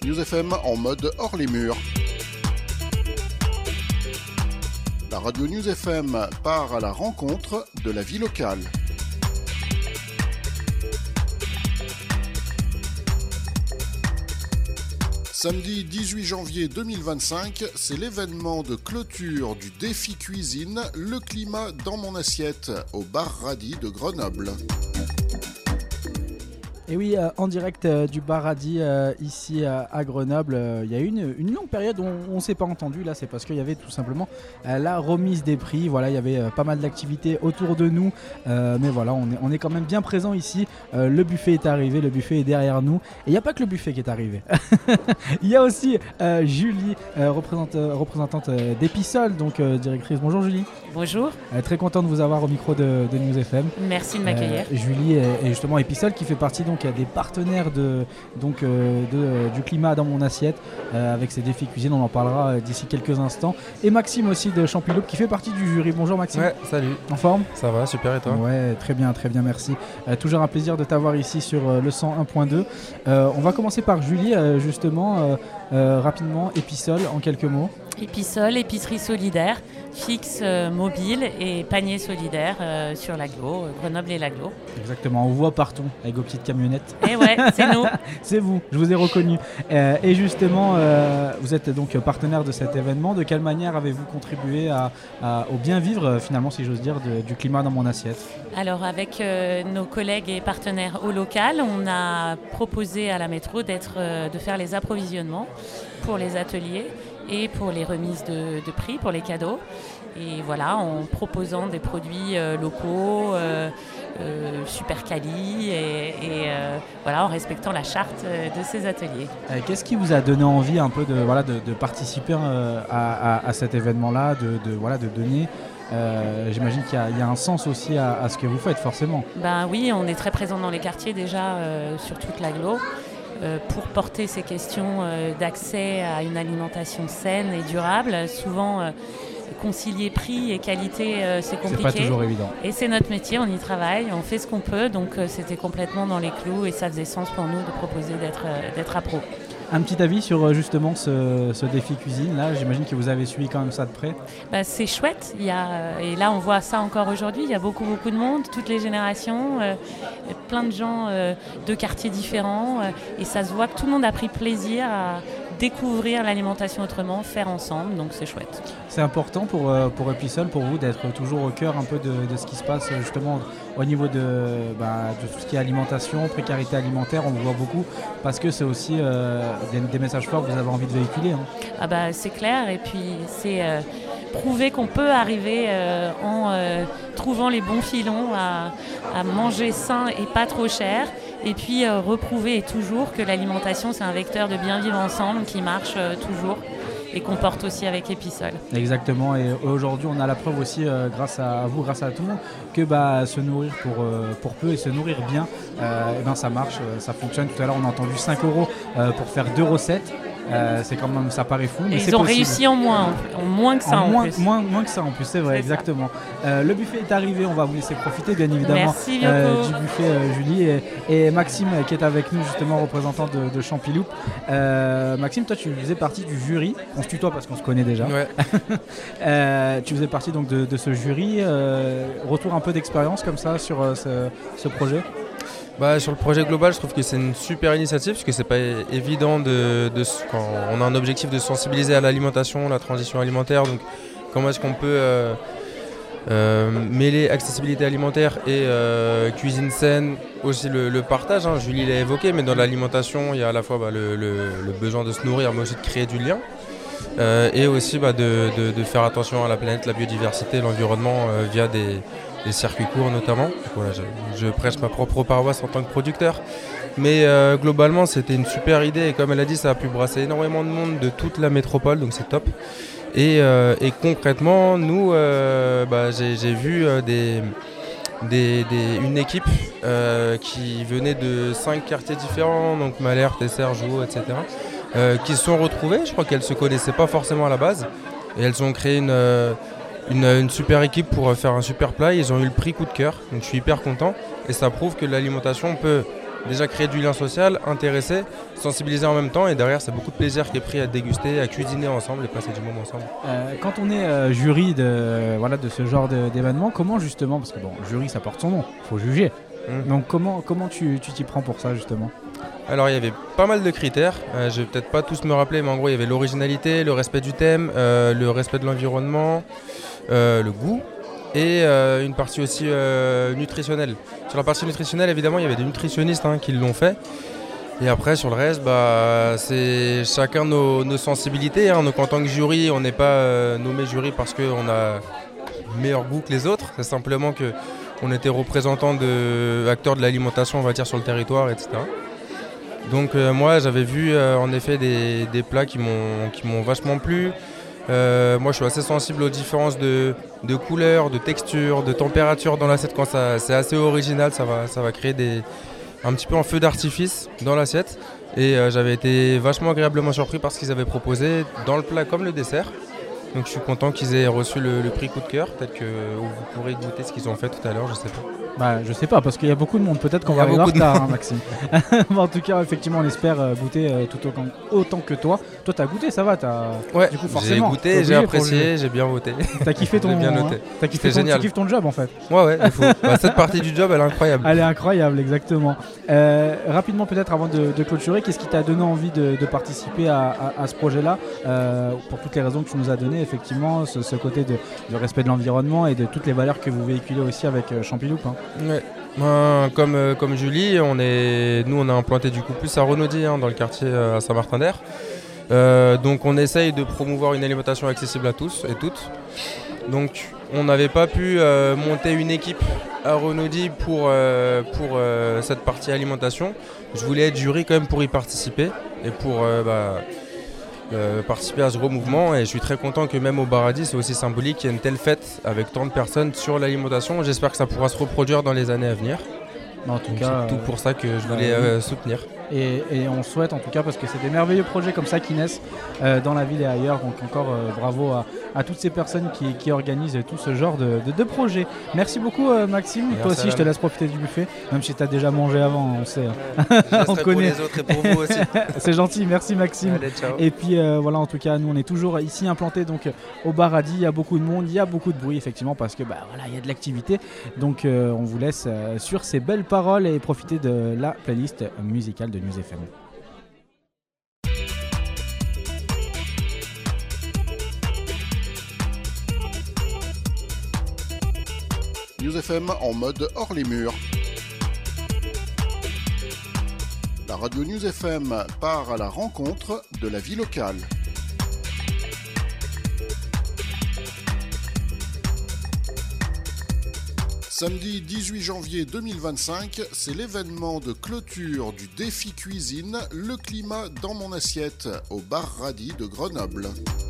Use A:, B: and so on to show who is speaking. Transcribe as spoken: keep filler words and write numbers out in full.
A: News F M en mode hors les murs. La radio News F M part à la rencontre de la vie locale. Samedi dix-huit janvier deux mille vingt-cinq, c'est l'événement de clôture du défi cuisine Le climat dans mon assiette au bar Radis de Grenoble.
B: Et oui, euh, en direct euh, du bar Radis euh, ici euh, à Grenoble, euh, il y a eu une, une longue période où on ne s'est pas entendu. Là, c'est parce qu'il y avait tout simplement euh, la remise des prix. Voilà, il y avait euh, pas mal d'activités autour de nous. Euh, mais voilà, on est, on est quand même bien présent ici. Euh, le buffet est arrivé, le buffet est derrière nous. Et il n'y a pas que le buffet qui est arrivé. Il y a aussi euh, Julie, euh, représentante, représentante euh, d'Episol, donc euh, directrice. Bonjour Julie.
C: Bonjour.
B: Euh, très content de vous avoir au micro de, de News F M.
C: Merci de m'accueillir.
B: Euh, Julie est, est justement Episol qui fait partie donc des partenaires de, donc, euh, de, euh, du climat dans mon assiette euh, avec ses défis cuisine, on en parlera euh, d'ici quelques instants. Et Maxime aussi de Champiloup qui fait partie du jury. Bonjour Maxime.
D: Ouais, salut.
B: En forme ?
D: Ça va, super, et toi ?
B: Ouais, très bien, très bien, merci. Euh, toujours un plaisir de t'avoir ici sur euh, le cent un point deux. Euh, on va commencer par Julie, euh, justement, euh, euh, rapidement, Episol en quelques mots.
C: Episol, épicerie solidaire, fixe euh, mobile et panier solidaire euh, sur l'Aglo, euh, Grenoble et l'Aglo.
B: Exactement, on vous voit partout avec vos petites camionnettes.
C: Et ouais, c'est nous.
B: C'est vous, je vous ai reconnu. Euh, et justement, euh, vous êtes donc partenaire de cet événement. De quelle manière avez-vous contribué à, à, au bien vivre, finalement, si j'ose dire, de, du climat dans mon assiette ?
C: Alors, avec euh, nos collègues et partenaires au local, on a proposé à la métro d'être, euh, de faire les approvisionnements pour les ateliers et pour les remises de, de prix, pour les cadeaux. Et voilà, en proposant des produits euh, locaux, euh, euh, super quali, et, et euh, voilà, en respectant la charte euh, de ces ateliers.
B: Euh, qu'est-ce qui vous a donné envie un peu de, voilà, de, de participer euh, à, à, à cet événement-là, de, de, voilà, de donner euh, j'imagine qu'il y a, il y a un sens aussi à, à ce que vous faites, forcément.
C: Ben oui, on est très présent dans les quartiers déjà, euh, sur toute l'Aglo. Euh, pour porter ces questions euh, d'accès à une alimentation saine et durable. Souvent, euh, concilier prix et qualité, euh, c'est compliqué.
B: C'est pas toujours évident.
C: Et c'est notre métier, on y travaille, on fait ce qu'on peut. Donc euh, c'était complètement dans les clous et ça faisait sens pour nous de proposer d'être, euh, d'être à pro.
B: Un petit avis sur justement ce, ce défi cuisine, là, j'imagine que vous avez suivi quand même ça de près.
C: Bah, c'est chouette, il y a, et là on voit ça encore aujourd'hui, il y a beaucoup beaucoup de monde, toutes les générations, euh, plein de gens euh, de quartiers différents, euh, et ça se voit que tout le monde a pris plaisir à découvrir l'alimentation autrement, faire ensemble, donc c'est chouette. C'est
B: important pour, pour Episol, pour vous, d'être toujours au cœur un peu de, de ce qui se passe justement au niveau de, bah, de tout ce qui est alimentation, précarité alimentaire, on le voit beaucoup, parce que c'est aussi euh, des, des messages forts que vous avez envie de véhiculer. Hein.
C: Ah bah, c'est clair, et puis c'est euh, prouver qu'on peut arriver euh, en euh, trouvant les bons filons à, à manger sain et pas trop cher. Et puis euh, reprouver et toujours que l'alimentation c'est un vecteur de bien vivre ensemble qui marche euh, toujours et qu'on porte aussi avec Episol.
B: Exactement, et aujourd'hui on a la preuve aussi euh, grâce à vous, grâce à tout le monde, que bah, se nourrir pour, euh, pour peu et se nourrir bien, euh, et ben, ça marche, ça fonctionne. Tout à l'heure on a entendu cinq euros euh, pour faire deux recettes. Euh, c'est quand même, ça paraît fou, mais
C: et
B: c'est
C: ils ont
B: possible.
C: réussi en moins, en moins que ça en,
B: en moins,
C: plus.
B: Moins, moins que ça en plus, c'est vrai, c'est exactement. Euh, le buffet est arrivé, on va vous laisser profiter bien évidemment.
C: Merci,
B: euh, du buffet, euh, Julie, et, et Maxime euh, qui est avec nous justement, représentant de, de Champiloup. Euh, Maxime, toi tu faisais partie du jury, on se tutoie parce qu'on se connaît déjà.
D: Ouais.
B: euh, tu faisais partie donc de, de ce jury, euh, retour un peu d'expérience comme ça sur euh, ce, ce projet.
D: Bah, sur le projet global, je trouve que c'est une super initiative parce que c'est pas évident de, de, quand on a un objectif de sensibiliser à l'alimentation, la transition alimentaire. Donc, comment est-ce qu'on peut euh, euh, mêler accessibilité alimentaire et euh, cuisine saine, aussi le, le partage. Hein, Julie l'a évoqué, mais dans l'alimentation, il y a à la fois bah, le, le, le besoin de se nourrir, mais aussi de créer du lien. Euh, et aussi bah, de, de, de faire attention à la planète, la biodiversité, l'environnement euh, via des, des circuits courts notamment. Donc, voilà, je, je prêche ma propre paroisse en tant que producteur. Mais euh, globalement, c'était une super idée et comme elle a dit, ça a pu brasser énormément de monde de toute la métropole, donc c'est top. Et, euh, et concrètement, nous, euh, bah, j'ai, j'ai vu euh, des, des, des, une équipe euh, qui venait de cinq quartiers différents, donc Malherbe, Tesser, Jouot, et cetera, euh, qui se sont retrouvées. Je crois qu'elles ne se connaissaient pas forcément à la base. Et elles ont créé une, une, une super équipe pour faire un super plat. Ils ont eu le prix coup de cœur, donc je suis hyper content. Et ça prouve que l'alimentation peut déjà créer du lien social, intéresser, sensibiliser en même temps, et derrière c'est beaucoup de plaisir qui est pris à déguster, à cuisiner ensemble et passer du moment ensemble.
B: Euh, quand on est euh, jury de, voilà, de ce genre de, d'événement, comment justement, parce que bon, jury ça porte son nom, il faut juger, mmh. donc comment, comment tu, tu t'y prends pour ça justement?
D: Alors il y avait pas mal de critères, euh, je vais peut-être pas tous me rappeler, mais en gros il y avait l'originalité, le respect du thème, euh, le respect de l'environnement, euh, le goût, et euh, une partie aussi euh, nutritionnelle. Sur la partie nutritionnelle, évidemment, il y avait des nutritionnistes hein, qui l'ont fait. Et après, sur le reste, bah, c'est chacun nos, nos sensibilités. Hein. Donc en tant que jury, on n'est pas euh, nommé jury parce qu'on a meilleur goût que les autres. C'est simplement qu'on était représentant de acteurs de l'alimentation, on va dire, sur le territoire, et cetera. Donc euh, moi, j'avais vu euh, en effet des, des plats qui m'ont, qui m'ont vachement plu. Euh, moi je suis assez sensible aux différences de, de couleurs, de texture, de température dans l'assiette. Quand ça, c'est assez original, ça va, ça va créer des, un petit peu un feu d'artifice dans l'assiette. Et euh, j'avais été vachement agréablement surpris par ce qu'ils avaient proposé dans le plat comme le dessert. Donc je suis content qu'ils aient reçu le, le prix coup de cœur. Peut-être que vous pourrez goûter ce qu'ils ont fait tout à l'heure, je sais pas.
B: Bah, je sais pas, parce qu'il y a beaucoup de monde. Peut-être qu'on va arriver en retard, hein, Maxime. En tout cas, effectivement, on espère euh, goûter euh, tout autant, autant que toi. Toi, t'as goûté, ça va t'as...
D: Ouais,
B: du coup, forcément,
D: j'ai goûté, j'ai apprécié, j'ai bien voté.
B: T'as kiffé ton,
D: j'ai bien noté.
B: Hein, t'as kiffé ton, tu kiffes ton job en fait.
D: Ouais, ouais, il faut. Bah, cette partie du job, elle est incroyable.
B: Elle est incroyable, exactement. Euh, rapidement, peut-être avant de, de clôturer, qu'est-ce qui t'a donné envie de, de participer à, à, à ce projet-là euh, pour toutes les raisons que tu nous as données, effectivement, ce, ce côté de, de respect de l'environnement et de toutes les valeurs que vous véhiculez aussi avec euh, Champiloup. Hein.
D: Ouais. Euh, comme, euh, comme Julie, on est, nous on a implanté du coup plus à Renaudie, hein, dans le quartier euh, à Saint-Martin-d'Air. Euh, donc on essaye de promouvoir une alimentation accessible à tous et toutes. Donc on n'avait pas pu euh, monter une équipe à Renaudie pour, euh, pour euh, cette partie alimentation. Je voulais être jury quand même pour y participer et pour euh, bah, euh, participer à ce gros mouvement. Et je suis très content que même au Baradis, c'est aussi symbolique qu'il y ait une telle fête avec tant de personnes sur l'alimentation. J'espère que ça pourra se reproduire dans les années à venir.
B: En tout
D: Donc
B: cas,
D: c'est tout pour ça que je voulais
B: euh,
D: euh, soutenir.
B: Et, et on souhaite en tout cas, parce que c'est des merveilleux projets comme ça qui naissent euh, dans la ville et ailleurs. Donc encore euh, bravo à, à toutes ces personnes qui, qui organisent tout ce genre de, de, de projets. Merci beaucoup euh, Maxime. Merci. Toi aussi je te laisse profiter du buffet, même si tu as déjà mangé avant, on sait.
D: On te connaît. Pour les autres et pour vous aussi.
B: C'est gentil, merci Maxime.
D: Allez, ciao.
B: Et puis euh, voilà, en tout cas nous on est toujours ici implantés donc au Baradis. Il y a beaucoup de monde, il y a beaucoup de bruit effectivement parce que bah, voilà, il y a de l'activité. Donc euh, on vous laisse euh, sur ces belles paroles et profiter de la playlist musicale de News F M.
A: News F M en mode hors les murs. La radio News F M part à la rencontre de la vie locale. Samedi dix-huit janvier deux mille vingt-cinq, c'est l'événement de clôture du défi cuisine Le climat dans mon assiette au bar Radis de Grenoble.